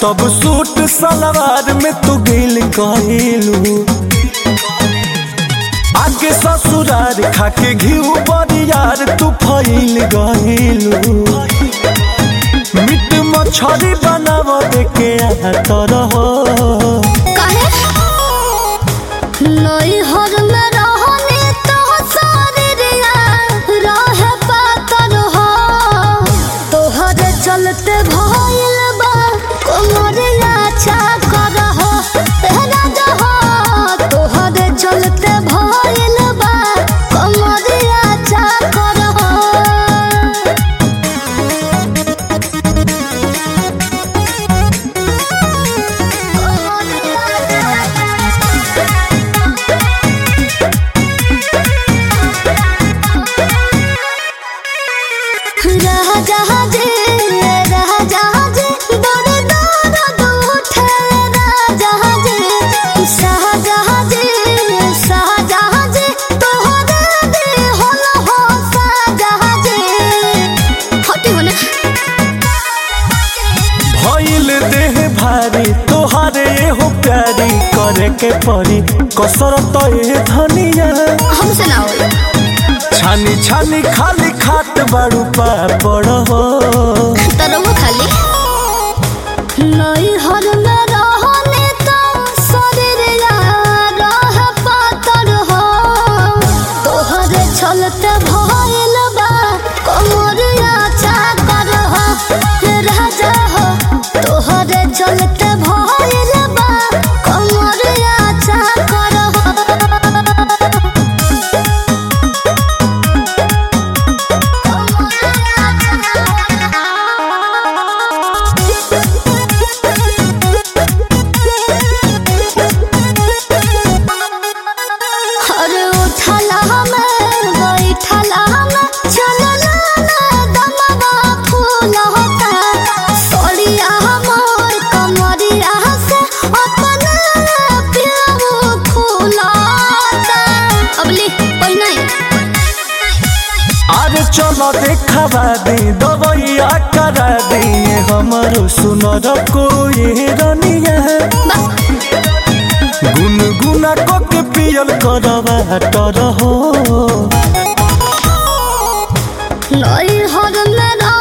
तब सूट सलवार में तू गिल कहलू आगे ससुरार खाके घिउ बरियार तू फैल गइलू मीट मछरी बनाव देके तर हो नई हर में रहने तो शरीरिया रहे पातर हो तोहरे चलते भइल बा कोमरिया चाकर हो राजा हो तोहरे चलते भइल बा कोमरिया चाकर हो तोहारे हो प्यारी करे के परी कसरत ए धनिया हमसे ना होई छानी छानी खाली खात बाड़ू पापड़ हो तरव खाली नई हर में रहने तो शरीरिया रहे पातर हो तोहरे चलते भइल बा कोमरिया चाकर हो राजा हो तोहरे चलते भइल बा कोमरिया चाकर हो अरे उठला हमें बैठला हमें चलला ना दमवा फूल होता सोड़िया मोर कमरिया से अपना प्यार फूलता अबली कोई नहीं अरे चलो देखवा दे दवैया करा दे हमारो सुनर कोई रनिया गुनगुना को के पियल करवा तर हो नई हर में